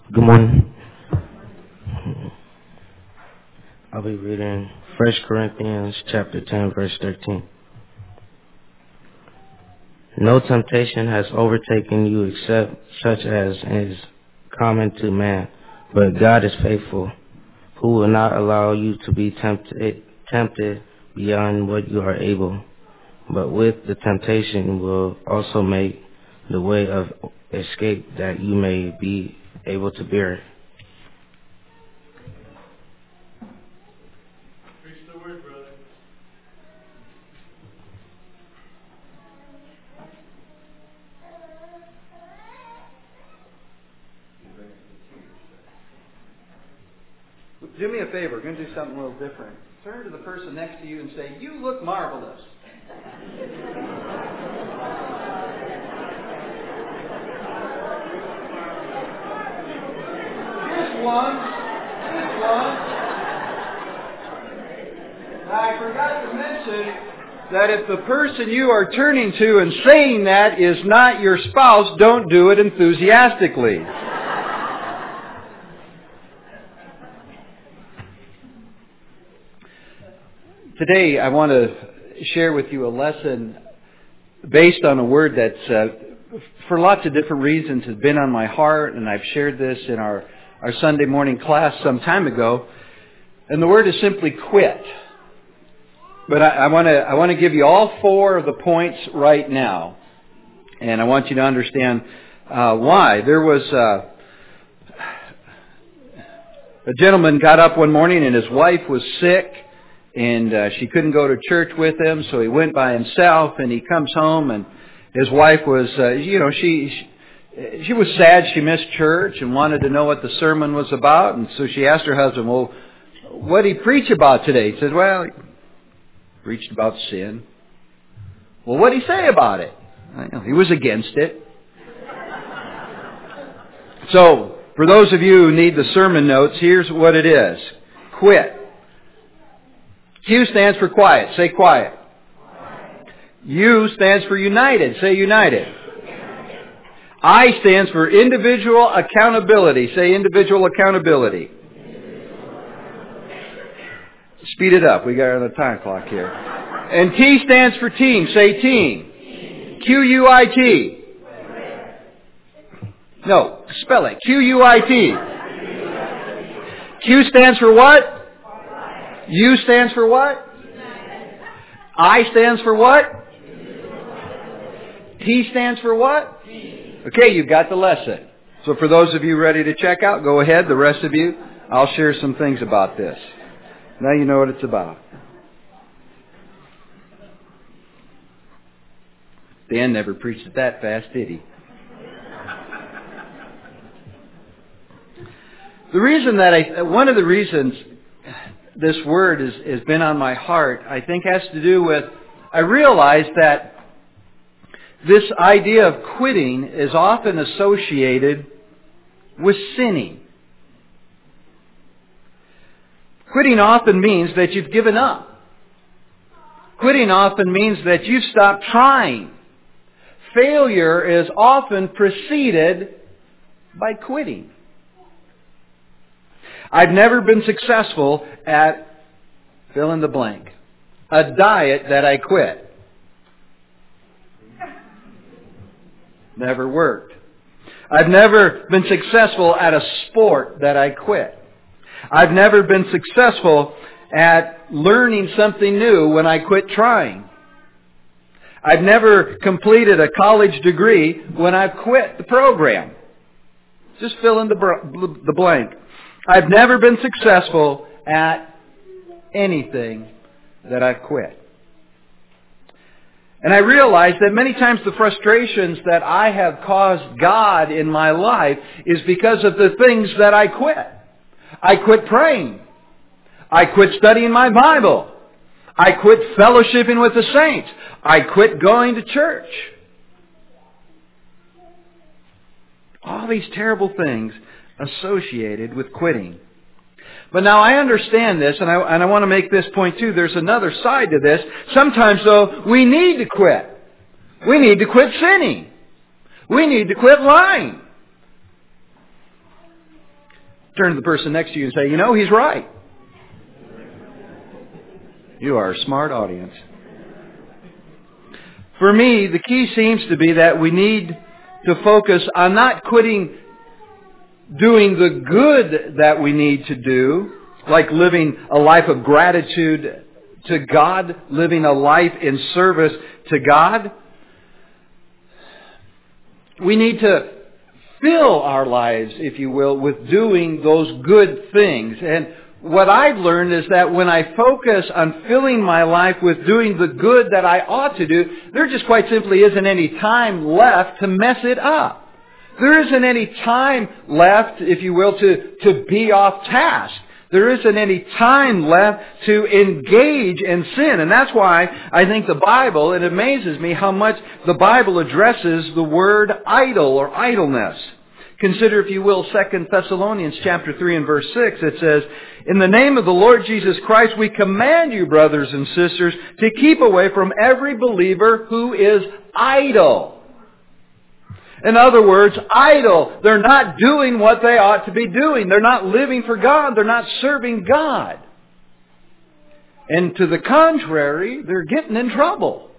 Good morning. I'll be reading 1 Corinthians chapter 10, verse 13. No temptation has overtaken you except such as is common to man, but God is faithful, who will not allow you to be tempted beyond what you are able, but with the temptation will also make the way of escape that you may be able to bear it. Preach the word, brother. Do me a favor. We're going to do something a little different. Turn to the person next to you and say, "You look marvelous." Just once. I forgot to mention that if the person you are turning to and saying that is not your spouse, don't do it enthusiastically. Today, I want to share with you a lesson based on a word that's, for lots of different reasons, has been on my heart, and I've shared this in our Sunday morning class some time ago. And the word is simply quit. But I want to give you all four of the points right now, and I want you to understand why. There was a gentleman got up one morning and his wife was sick. And she couldn't go to church with him, so he went by himself. And he comes home, and his wife was, she was sad. She missed church and wanted to know what the sermon was about. And so she asked her husband, "Well, what did he preach about today?" He said, "Well, he preached about sin." "Well, what did he say about it?" "He was against it." So, for those of you who need the sermon notes, here's what it is: quit. Q stands for quiet. Say quiet. U stands for united. Say united. I stands for individual accountability. Say individual accountability. Speed it up. We got on the time clock here. And T stands for team. Say team. Q-U-I-T. No, spell it. Q-U-I-T. Q stands for what? U stands for what? I stands for what? T stands for what? Okay, you've got the lesson. So for those of you ready to check out, go ahead. The rest of you, I'll share some things about this. Now you know what it's about. Dan never preached it that fast, did he? One of the reasons this word has been on my heart, I think, has to do with, I realize that this idea of quitting is often associated with sinning. Quitting often means that you've given up. Quitting often means that you've stopped trying. Failure is often preceded by quitting. I've never been successful at fill in the blank. A diet that I quit. Never worked. I've never been successful at a sport that I quit. I've never been successful at learning something new when I quit trying. I've never completed a college degree when I've quit the program. Just fill in the blank. I've never been successful at anything that I've quit. And I realize that many times the frustrations that I have caused God in my life is because of the things that I quit. I quit praying. I quit studying my Bible. I quit fellowshipping with the saints. I quit going to church. All these terrible things associated with quitting. But now I understand this, and I want to make this point too. There's another side to this. Sometimes, though, we need to quit. We need to quit sinning. We need to quit lying. Turn to the person next to you and say, he's right. You are a smart audience. For me, the key seems to be that we need to focus on not quitting doing the good that we need to do, like living a life of gratitude to God, living a life in service to God. We need to fill our lives, if you will, with doing those good things. And what I've learned is that when I focus on filling my life with doing the good that I ought to do, there just quite simply isn't any time left to mess it up. There isn't any time left, if you will, to be off task. There isn't any time left to engage in sin. And that's why I think the Bible, it amazes me how much the Bible addresses the word idle or idleness. Consider, if you will, 2 Thessalonians chapter 3 and verse 6. It says, "In the name of the Lord Jesus Christ, we command you, brothers and sisters, to keep away from every believer who is idle." In other words, idle. They're not doing what they ought to be doing. They're not living for God. They're not serving God. And to the contrary, they're getting in trouble.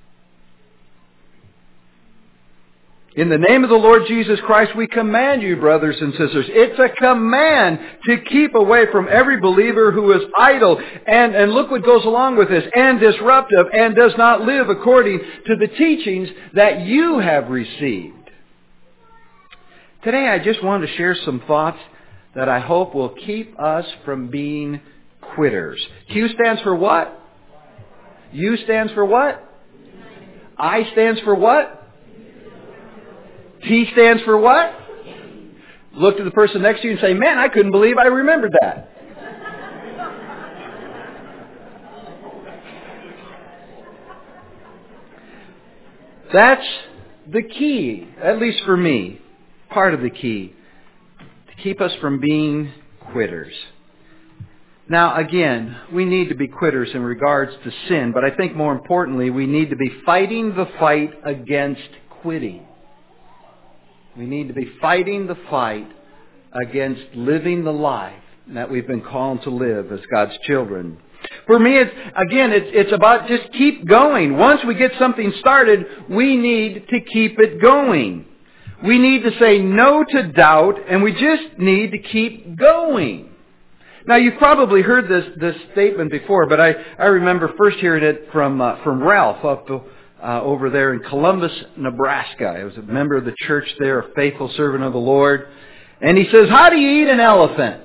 In the name of the Lord Jesus Christ, we command you, brothers and sisters. It's a command to keep away from every believer who is idle. And look what goes along with this. And disruptive, and does not live according to the teachings that you have received. Today I just wanted to share some thoughts that I hope will keep us from being quitters. Q stands for what? U stands for what? I stands for what? T stands for what? Look to the person next to you and say, "Man, I couldn't believe I remembered that." That's the key, at least for me. Part of the key to keep us from being quitters. Now, again, we need to be quitters in regards to sin, but I think more importantly, we need to be fighting the fight against quitting. We need to be fighting the fight against living the life that we've been called to live as God's children. For me, it's about just keep going. Once we get something started, we need to keep it going. We need to say no to doubt, and we just need to keep going. Now, you've probably heard this statement before, but I remember first hearing it from Ralph up over there in Columbus, Nebraska. I was a member of the church there, a faithful servant of the Lord. And he says, "How do you eat an elephant?"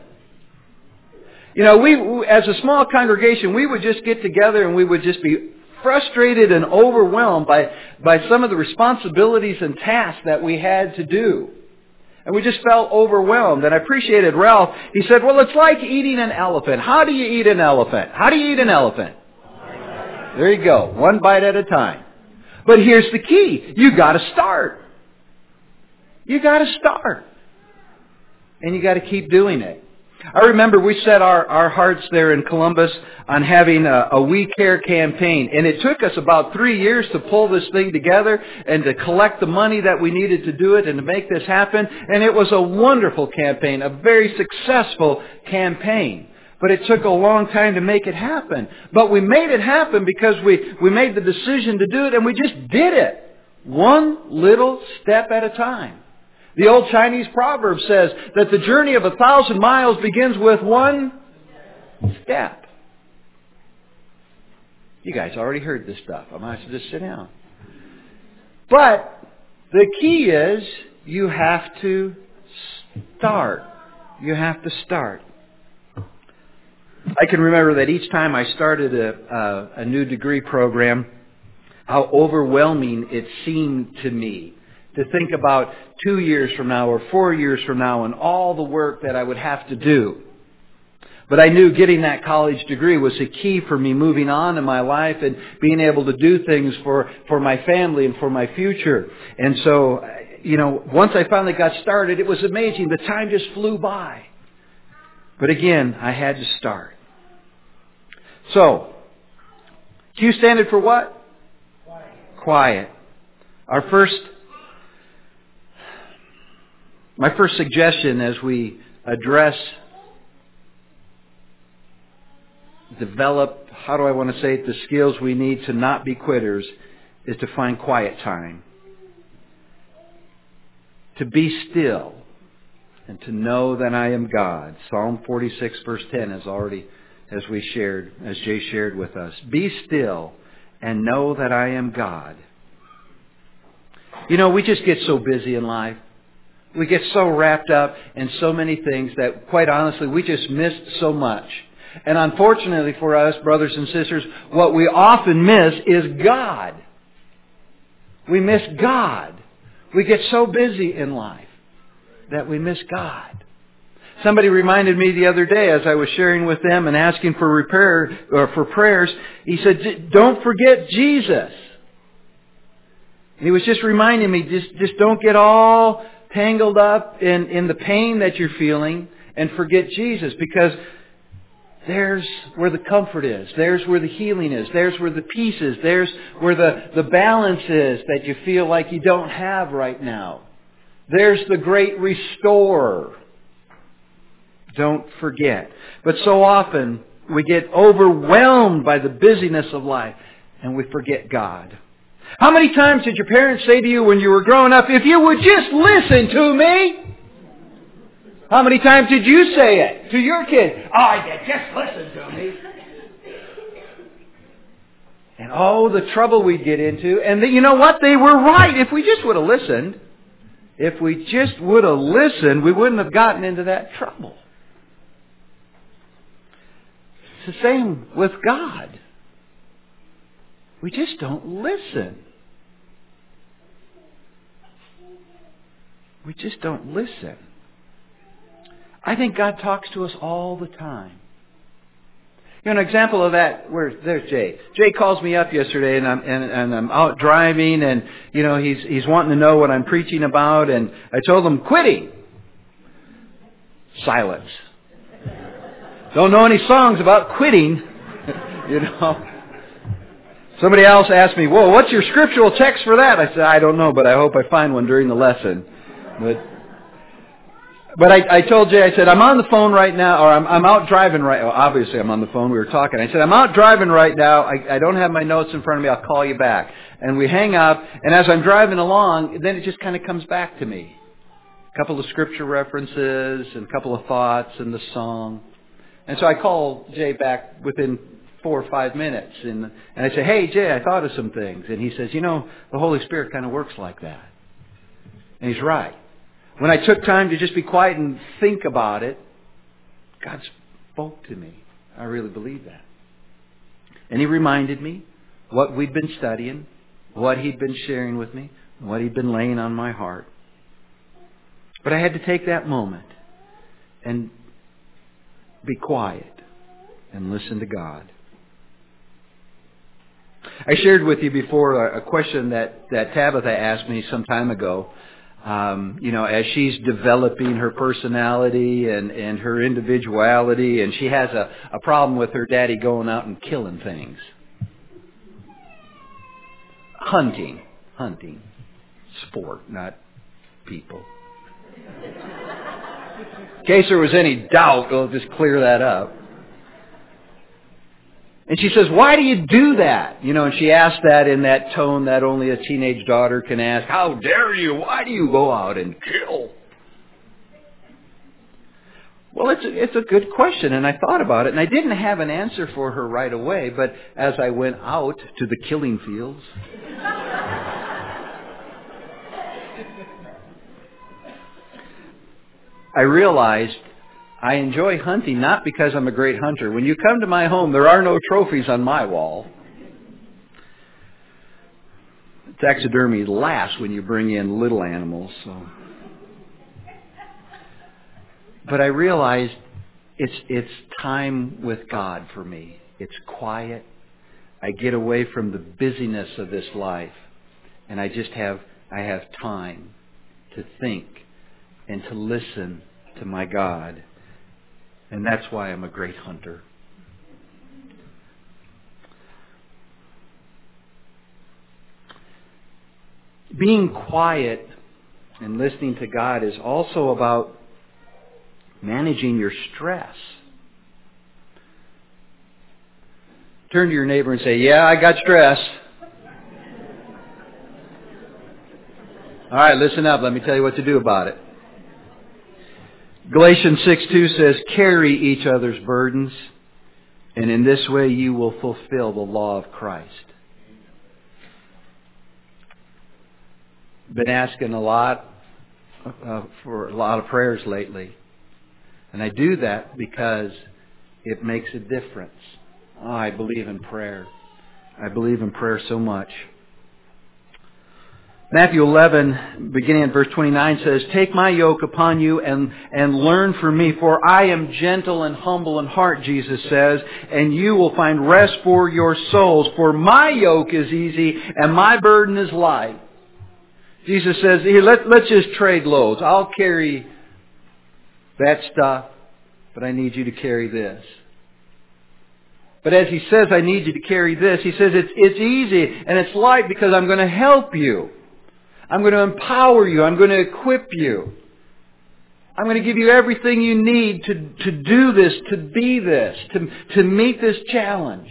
We as a small congregation, we would just get together and we would just be frustrated and overwhelmed by some of the responsibilities and tasks that we had to do. And we just felt overwhelmed. And I appreciated Ralph. He said, "Well, it's like eating an elephant. How do you eat an elephant? How do you eat an elephant?" There you go. One bite at a time. But here's the key. You got to start. You got to start. And you got to keep doing it. I remember we set our hearts there in Columbus on having a We Care campaign. And it took us about 3 years to pull this thing together and to collect the money that we needed to do it and to make this happen. And it was a wonderful campaign, a very successful campaign. But it took a long time to make it happen. But we made it happen because we made the decision to do it, and we just did it. One little step at a time. The old Chinese proverb says that the journey of 1,000 miles begins with one step. You guys already heard this stuff. I might as well just sit down. But the key is you have to start. You have to start. I can remember that each time I started a new degree program, how overwhelming it seemed to me to think about 2 years from now or 4 years from now and all the work that I would have to do. But I knew getting that college degree was a key for me moving on in my life and being able to do things for my family and for my future. And so, once I finally got started, it was amazing. The time just flew by. But again, I had to start. So, Q standard for what? Quiet. My first suggestion as we develop, how do I want to say it, the skills we need to not be quitters is to find quiet time. To be still and to know that I am God. Psalm 46 verse 10 is already, as Jay shared with us. Be still and know that I am God. You know, we just get so busy in life. We get so wrapped up in so many things that, quite honestly, we just miss so much. And unfortunately for us, brothers and sisters, what we often miss is God. We miss God. We get so busy in life that we miss God. Somebody reminded me the other day as I was sharing with them and asking for prayers. He said, "Don't forget Jesus." He was just reminding me, just don't get all tangled up in the pain that you're feeling and forget Jesus, because there's where the comfort is. There's where the healing is. There's where the peace is. There's where the balance is that you feel like you don't have right now. There's the great restorer. Don't forget. But so often we get overwhelmed by the busyness of life and we forget God. How many times did your parents say to you when you were growing up, "If you would just listen to me"? How many times did you say it to your kid? "Oh, yeah, just listen to me." And the trouble we'd get into. And you know what? They were right. If we just would have listened, we wouldn't have gotten into that trouble. It's the same with God. We just don't listen. We just don't listen. I think God talks to us all the time. You know, an example of that, there's Jay. Jay calls me up yesterday, and I'm out driving, and you know he's wanting to know what I'm preaching about, and I told him quitting. Silence. Don't know any songs about quitting, you know. Somebody else asked me, "Well, what's your scriptural text for that?" I said, "I don't know, but I hope I find one during the lesson." But I told Jay, I said, "I'm on the phone right now," or I'm out driving right now. Obviously, I'm on the phone. We were talking. I said, "I'm out driving right now. I don't have my notes in front of me. I'll call you back." And we hang up. And as I'm driving along, then it just kind of comes back to me. A couple of scripture references and a couple of thoughts and the song. And so I call Jay back within 4 or 5 minutes. And I say, "Hey, Jay, I thought of some things." And he says, "You know, the Holy Spirit kind of works like that." And he's right. When I took time to just be quiet and think about it, God spoke to me. I really believe that. And He reminded me what we'd been studying, what He'd been sharing with me, what He'd been laying on my heart. But I had to take that moment and be quiet and listen to God. I shared with you before a question that Tabitha asked me some time ago. You know, as she's developing her personality and her individuality, and she has a problem with her daddy going out and killing things. Hunting. Sport, not people. In case there was any doubt, we'll just clear that up. And she says, "Why do you do that?" You know, and she asked that in that tone that only a teenage daughter can ask. "How dare you? Why do you go out and kill?" Well, it's a good question, and I thought about it, and I didn't have an answer for her right away, but as I went out to the killing fields, I realized I enjoy hunting not because I'm a great hunter. When you come to my home, there are no trophies on my wall. Taxidermy laughs when you bring in little animals. So. But I realized it's time with God for me. It's quiet. I get away from the busyness of this life, and I have time to think and to listen to my God. And that's why I'm a great hunter. Being quiet and listening to God is also about Managing your stress. Turn to your neighbor and say, yeah, I got stress. All right, listen up. Let me tell you what to do about it. Galatians 6:2 says, carry each other's burdens, and in this way you will fulfill the law of Christ. Been asking a lot for a lot of prayers lately. And I do that because it makes a difference. Oh, I believe in prayer. I believe in prayer so much. Matthew 11, beginning at verse 29, says, take my yoke upon you and learn from me, for I am gentle and humble in heart, Jesus says, and you will find rest for your souls. For my yoke is easy and my burden is light. Jesus says, here, let's just trade loads. I'll carry that stuff, but I need you to carry this. But as He says, I need you to carry this, He says it's easy and it's light because I'm going to help you. I'm going to empower you. I'm going to equip you. I'm going to give you everything you need to do this, to be this, to meet this challenge.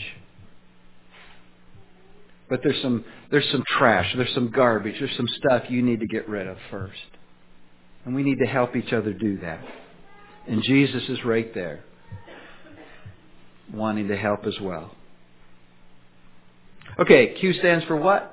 But there's some trash, there's some garbage, there's some stuff you need to get rid of first. And we need to help each other do that. And Jesus is right there, wanting to help as well. Okay, Q stands for what?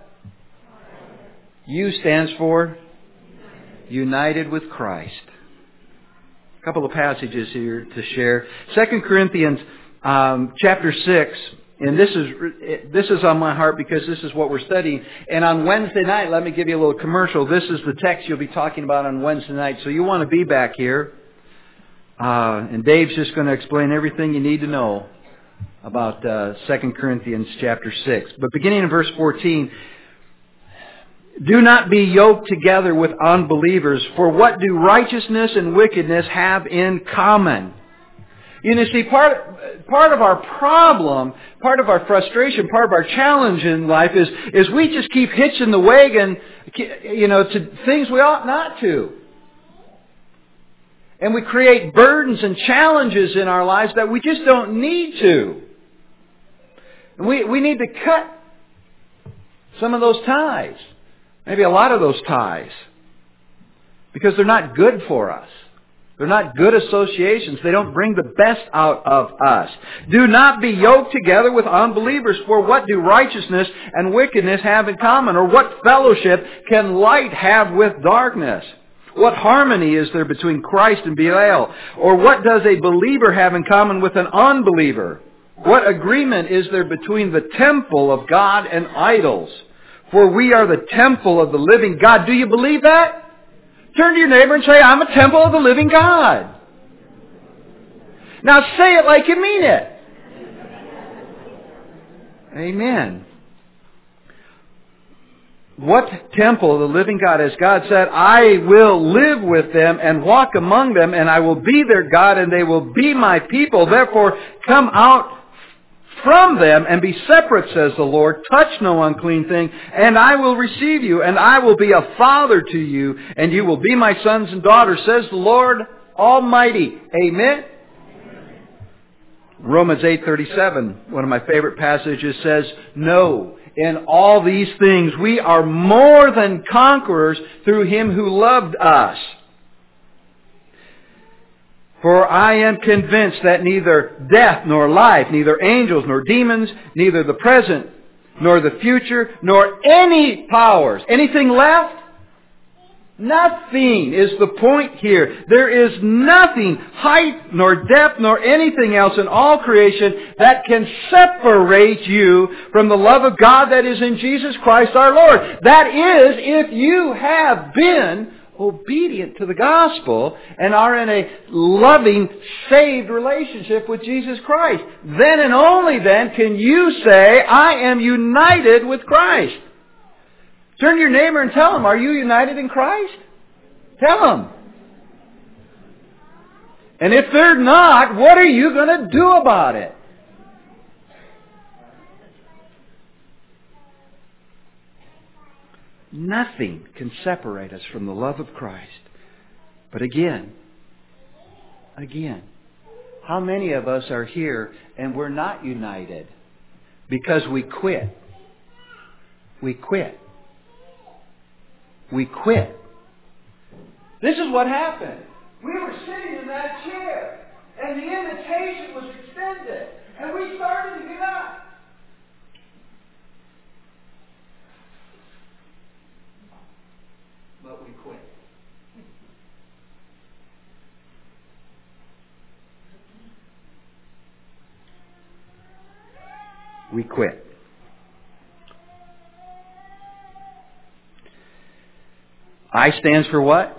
U stands for united with Christ. A couple of passages here to share. 2 Corinthians chapter 6. And this is on my heart because this is what we're studying. And on Wednesday night, let me give you a little commercial. This is the text you'll be talking about on Wednesday night. So you want to be back here. And Dave's just going to explain everything you need to know about 2 Corinthians chapter 6. But beginning in verse 14, do not be yoked together with unbelievers, for what do righteousness and wickedness have in common? You know, see, part of our problem, part of our frustration, part of our challenge in life is we just keep hitching the wagon, you know, to things we ought not to. And we create burdens and challenges in our lives that we just don't need to. And we need to cut some of those ties. Maybe a lot of those ties. Because they're not good for us. They're not good associations. They don't bring the best out of us. Do not be yoked together with unbelievers, for what do righteousness and wickedness have in common? Or what fellowship can light have with darkness? What harmony is there between Christ and Belial? Or what does a believer have in common with an unbeliever? What agreement is there between the temple of God and idols? For we are the temple of the living God. Do you believe that? Turn to your neighbor and say, I'm a temple of the living God. Now say it like you mean it. Amen. What temple of the living God? As God said, I will live with them and walk among them, and I will be their God, and they will be my people. Therefore, come out from them and be separate, says the Lord. Touch no unclean thing, and I will receive you, and I will be a father to you, and you will be my sons and daughters, says the Lord Almighty. Amen. Romans 8:37, one of my favorite passages, says, no, in all these things we are more than conquerors through Him who loved us. For I am convinced that neither death nor life, neither angels nor demons, neither the present nor the future, nor any powers, anything left? Nothing is the point here. There is nothing, height nor depth nor anything else in all creation that can separate you from the love of God that is in Jesus Christ our Lord. That is, if you have been obedient to the gospel and are in a loving, saved relationship with Jesus Christ. Then and only then can you say, I am united with Christ. Turn to your neighbor and tell him, are you united in Christ? Tell him. And if they're not, what are you going to do about it? Nothing can separate us from the love of Christ. But again, Again, how many of us are here and we're not united because we quit? We quit. We quit. This is what happened. We were sitting in that chair, and the invitation was extended, and we started to get up. But we quit. We quit. I stands for what?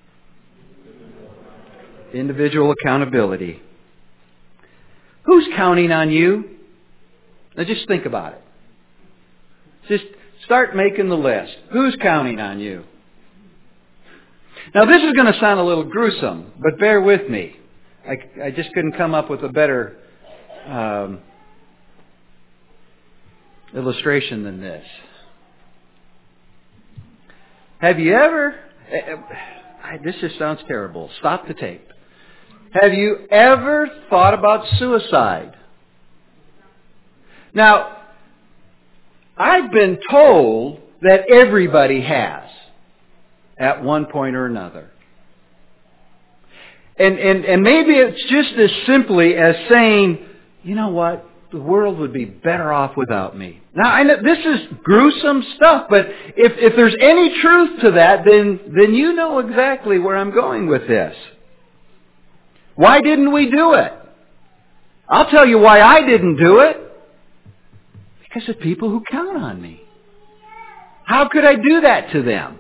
Individual accountability. Who's counting on you? Now just think about it. Just start making the list. Who's counting on you? Now this is going to sound a little gruesome, but bear with me. I just couldn't come up with a better illustration than this. Have you ever... This just sounds terrible. Stop the tape. Have you ever thought about suicide? Now, I've been told that everybody has at one point or another. And maybe it's just as simply as saying, you know what? The world would be better off without me. Now, I know this is gruesome stuff, but if there's any truth to that, then you know exactly where I'm going with this. Why didn't we do it? I'll tell you why I didn't do it. Because of people who count on me. How could I do that to them?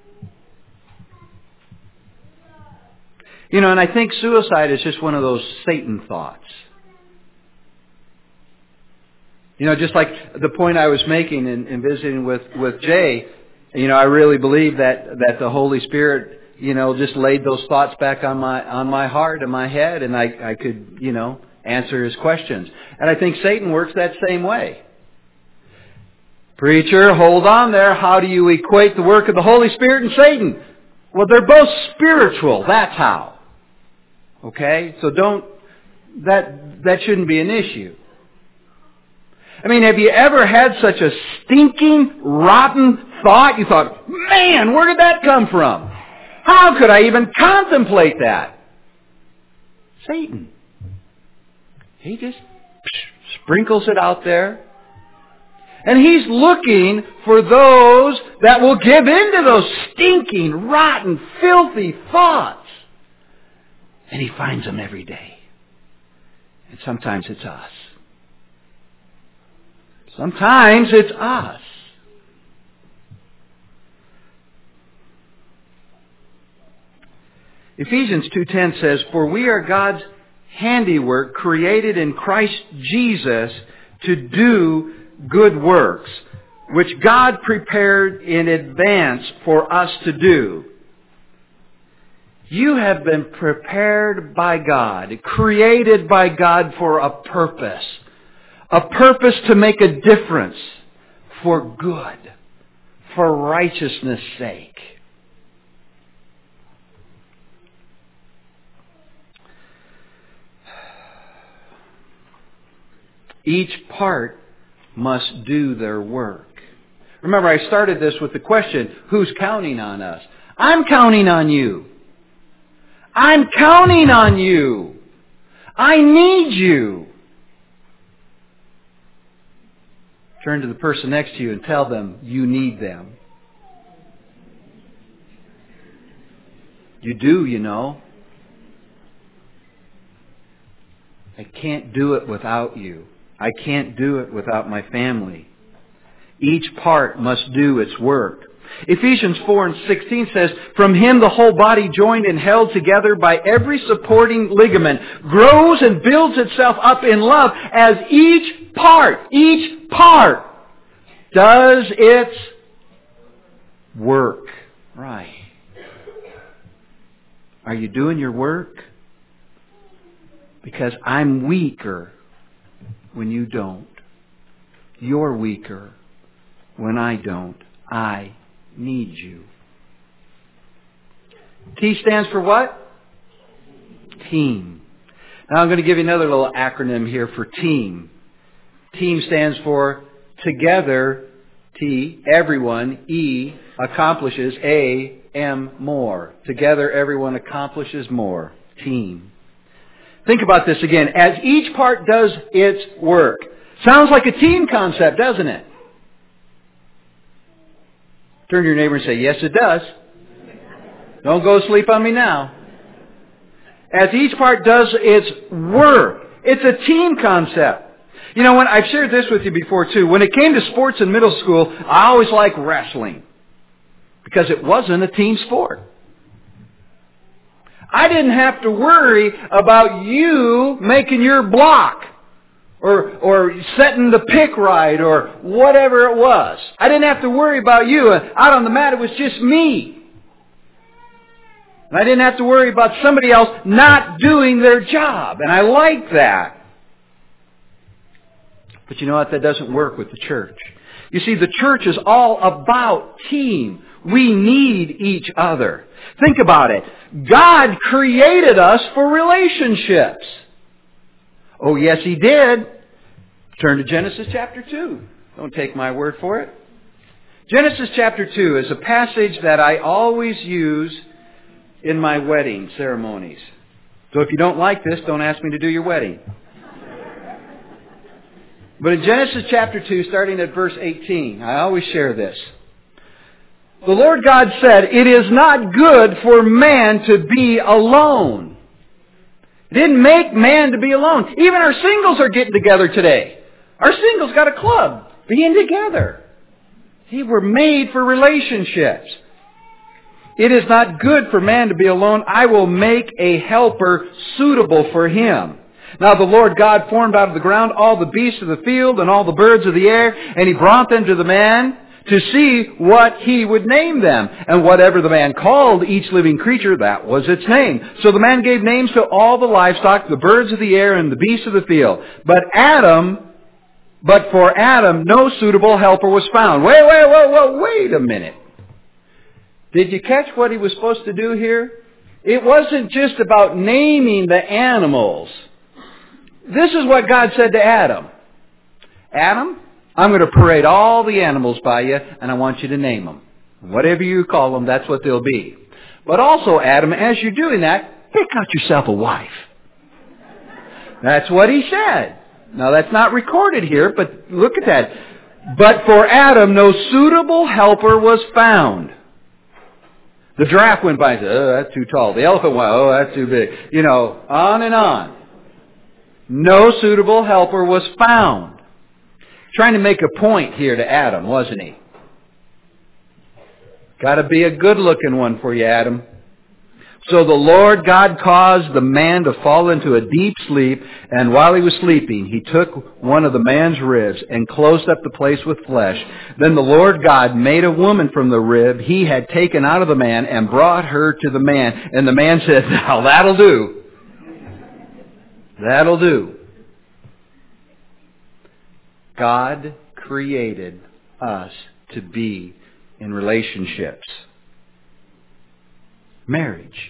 You know, and I think suicide is just one of those Satan thoughts. You know, just like the point I was making in visiting with Jay, you know, I really believe that the Holy Spirit, you know, just laid those thoughts back on my heart and my head, and I could, you know, answer his questions. And I think Satan works that same way. Preacher, hold on there. How do you equate the work of the Holy Spirit and Satan? Well, they're both spiritual. That's how. Okay? So that shouldn't be an issue. I mean, have you ever had such a stinking, rotten thought? You thought, man, where did that come from? How could I even contemplate that? Satan. He just sprinkles it out there. And he's looking for those that will give in to those stinking, rotten, filthy thoughts. And he finds them every day. And sometimes it's us. Sometimes it's us. Ephesians 2:10 says, "For we are God's handiwork, created in Christ Jesus to do good works, which God prepared in advance for us to do." You have been prepared by God, created by God for a purpose to make a difference for good, for righteousness' sake. Each part must do their work. Remember, I started this with the question, who's counting on us? I'm counting on you. I'm counting on you. I need you. Turn to the person next to you and tell them you need them. You do, you know. I can't do it without you. I can't do it without my family. Each part must do its work. Ephesians 4:16 says, "From Him the whole body, joined and held together by every supporting ligament, grows and builds itself up in love as each part does its work." Right. Are you doing your work? Because I'm weaker when you don't. You're weaker when I don't. I need you. T stands for what? team. Now I'm going to give you another little acronym here for team. Team stands for together, T, everyone, E, accomplishes, A, M, more. Together, everyone accomplishes more. Team. Think about this again. As each part does its work. Sounds like a team concept, doesn't it? Turn to your neighbor and say, yes, it does. Don't go sleep on me now. As each part does its work. It's a team concept. You know, when I've shared this with you before too. When it came to sports in middle school, I always liked wrestling. Because it wasn't a team sport. I didn't have to worry about you making your block. Or setting the pick right, or whatever it was. I didn't have to worry about you. Out on the mat, it was just me. And I didn't have to worry about somebody else not doing their job. And I like that. But you know what? That doesn't work with the church. You see, the church is all about team. We need each other. Think about it. God created us for relationships. Oh, yes, He did. Turn to Genesis chapter 2. Don't take my word for it. Genesis chapter 2 is a passage that I always use in my wedding ceremonies. So if you don't like this, don't ask me to do your wedding. But in Genesis chapter 2, starting at verse 18, I always share this. The Lord God said, "It is not good for man to be alone." He didn't make man to be alone. Even our singles are getting together today. Our singles got a club, being together. See, we're made for relationships. It is not good for man to be alone. I will make a helper suitable for him. Now the Lord God formed out of the ground all the beasts of the field and all the birds of the air, and He brought them to the man to see what he would name them. And whatever the man called each living creature, that was its name. So the man gave names to all the livestock, the birds of the air, and the beasts of the field. But for Adam, no suitable helper was found. Wait a minute. Did you catch what he was supposed to do here? It wasn't just about naming the animals. This is what God said to Adam. Adam, I'm going to parade all the animals by you, and I want you to name them. Whatever you call them, that's what they'll be. But also, Adam, as you're doing that, pick out yourself a wife. That's what he said. Now, that's not recorded here, but look at that. But for Adam, no suitable helper was found. The giraffe went by and said, "Oh, that's too tall." The elephant went, "Oh, that's too big." You know, on and on. No suitable helper was found. Trying to make a point here to Adam, wasn't he? Got to be a good-looking one for you, Adam. So the Lord God caused the man to fall into a deep sleep, and while he was sleeping, He took one of the man's ribs and closed up the place with flesh. Then the Lord God made a woman from the rib He had taken out of the man and brought her to the man. And the man said, "Now that'll do. That'll do." God created us to be in relationships. Marriage.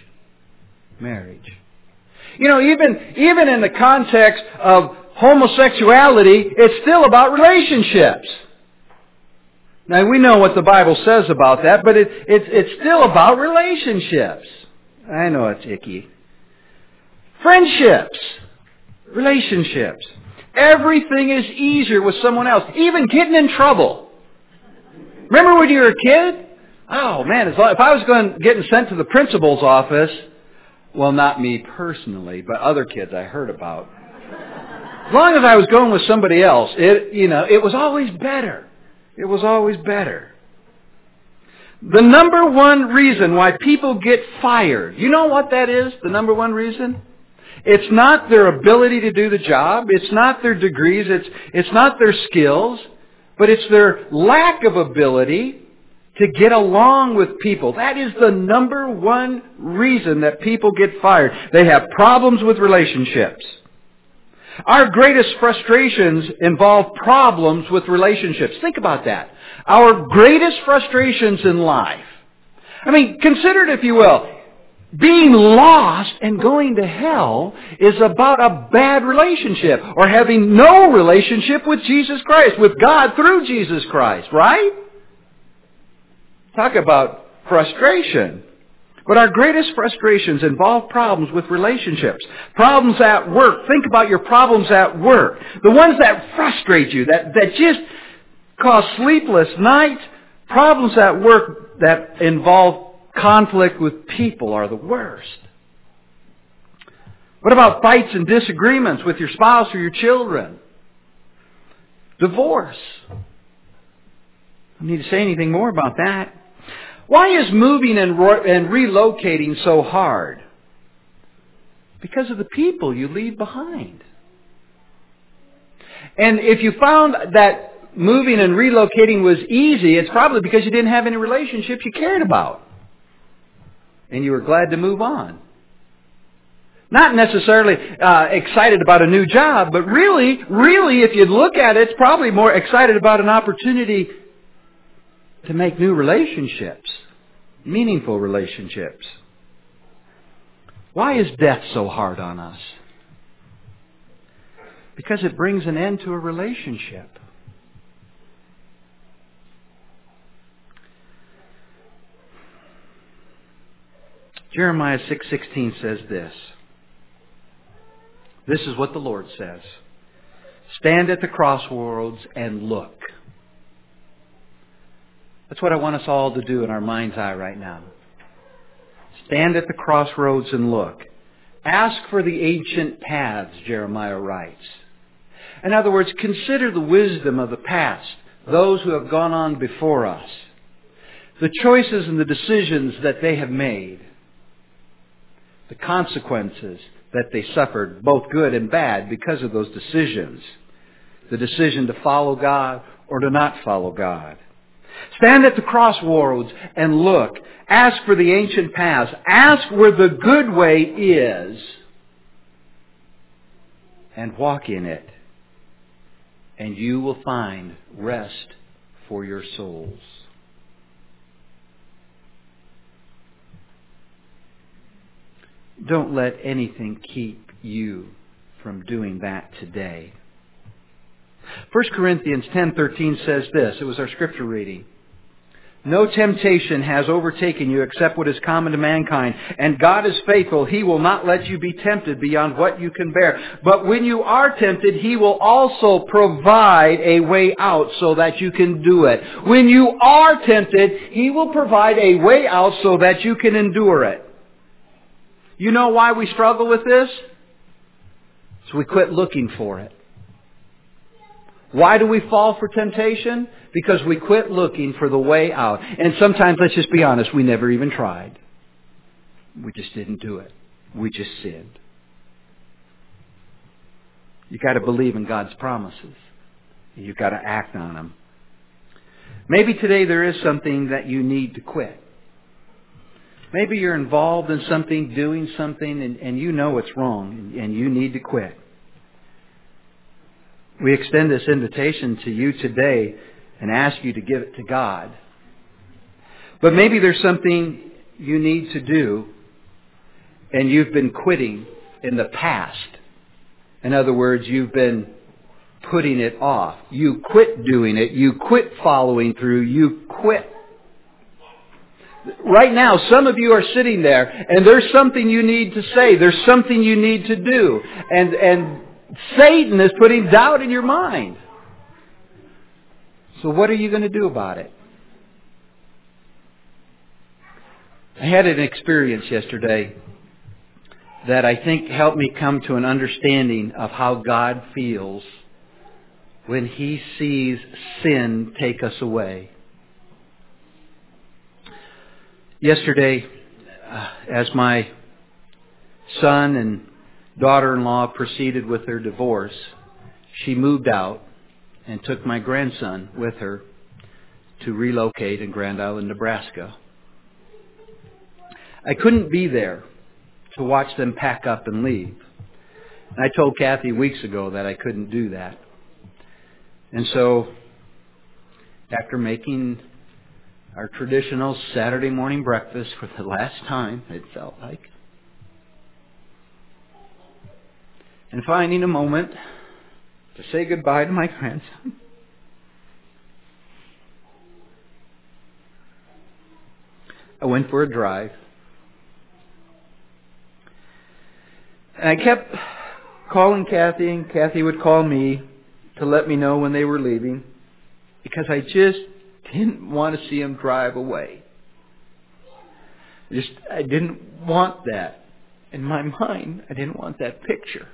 You know, even in the context of homosexuality, it's still about relationships. Now, we know what the Bible says about that, but it's still about relationships. I know it's icky. Friendships. Relationships. Everything is easier with someone else. Even getting in trouble. Remember when you were a kid? Oh, man, if I was getting sent to the principal's office, well, not me personally, but other kids I heard about. As long as I was going with somebody else, it was always better. It was always better. The number one reason why people get fired, you know what that is? The number one reason? It's not their ability to do the job. It's not their degrees. It's not their skills. But it's their lack of ability to get along with people. That is the number one reason that people get fired. They have problems with relationships. Our greatest frustrations involve problems with relationships. Think about that. Our greatest frustrations in life. I mean, consider it if you will. being lost and going to hell is about a bad relationship or having no relationship with Jesus Christ, with God through Jesus Christ, right? Talk about frustration. But our greatest frustrations involve problems with relationships. Problems at work. Think about your problems at work. The ones that frustrate you, that just cause sleepless nights. Problems at work that involve conflict with people are the worst. What about fights and disagreements with your spouse or your children? Divorce. I don't need to say anything more about that. Why is moving and relocating so hard? Because of the people you leave behind. And if you found that moving and relocating was easy, it's probably because you didn't have any relationships you cared about. And you were glad to move on. Not necessarily excited about a new job, but really, if you look at it, it's probably more excited about an opportunity to make new relationships, meaningful relationships. Why is death so hard on us? Because it brings an end to a relationship. Jeremiah 6:16 says this. This is what the Lord says. Stand at the crossroads and look. That's what I want us all to do in our mind's eye right now. Stand at the crossroads and look. Ask for the ancient paths, Jeremiah writes. In other words, consider the wisdom of the past, those who have gone on before us, the choices and the decisions that they have made, the consequences that they suffered, both good and bad, because of those decisions. The decision to follow God or to not follow God. Stand at the crossroads and look. Ask for the ancient paths. Ask where the good way is and walk in it. And you will find rest for your souls. Don't let anything keep you from doing that today. 1 Corinthians 10:13 says this. It was our scripture reading. No temptation has overtaken you except what is common to mankind. And God is faithful. He will not let you be tempted beyond what you can bear. But when you are tempted, He will also provide a way out so that you can do it. When you are tempted, He will provide a way out so that you can endure it. You know why we struggle with this? So we quit looking for it. Why do we fall for temptation? Because we quit looking for the way out. And sometimes, let's just be honest, we never even tried. We just didn't do it. We just sinned. You've got to believe in God's promises. You've got to act on them. Maybe today there is something that you need to quit. Maybe you're involved in something, doing something, and you know it's wrong, and you need to quit. We extend this invitation to you today and ask you to give it to God. But maybe there's something you need to do, and you've been quitting in the past. In other words, you've been putting it off. You quit doing it. You quit following through. You quit. Right now, some of you are sitting there, and there's something you need to say. There's something you need to do. And Satan is putting doubt in your mind. So what are you going to do about it? I had an experience yesterday that I think helped me come to an understanding of how God feels when He sees sin take us away. Yesterday, as my son and daughter-in-law proceeded with their divorce, she moved out and took my grandson with her to relocate in Grand Island, Nebraska. I couldn't be there to watch them pack up and leave. And I told Kathy weeks ago that I couldn't do that. And so, after making our traditional Saturday morning breakfast for the last time, it felt like. And finding a moment to say goodbye to my grandson. I went for a drive. And I kept calling Kathy, and Kathy would call me to let me know when they were leaving, because I just didn't want to see them drive away. I didn't want that. In my mind, I didn't want that picture.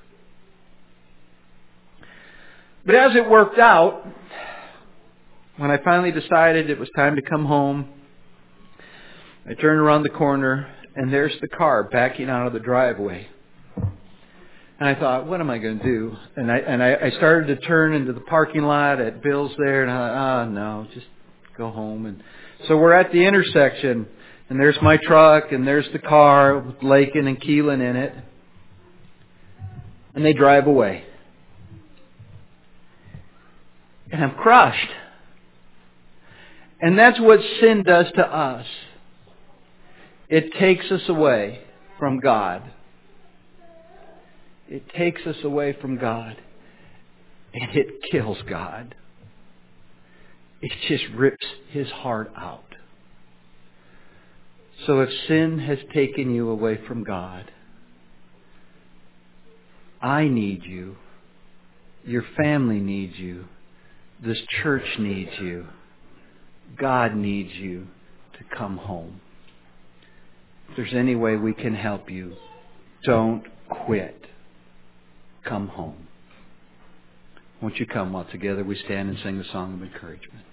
But as it worked out, when I finally decided it was time to come home, I turned around the corner, and there's the car backing out of the driveway. And I thought, what am I going to do? And I started to turn into the parking lot at Bill's there, and I thought, oh no, just go home. And so we're at the intersection, and there's my truck, and there's the car with Lakin and Keelan in it. And they drive away. And I'm crushed. And that's what sin does to us. It takes us away from God. It takes us away from God. And it kills God. It just rips His heart out. So if sin has taken you away from God, I need you. Your family needs you. This church needs you. God needs you to come home. If there's any way we can help you, don't quit. Come home. Won't you come while together we stand and sing a song of encouragement?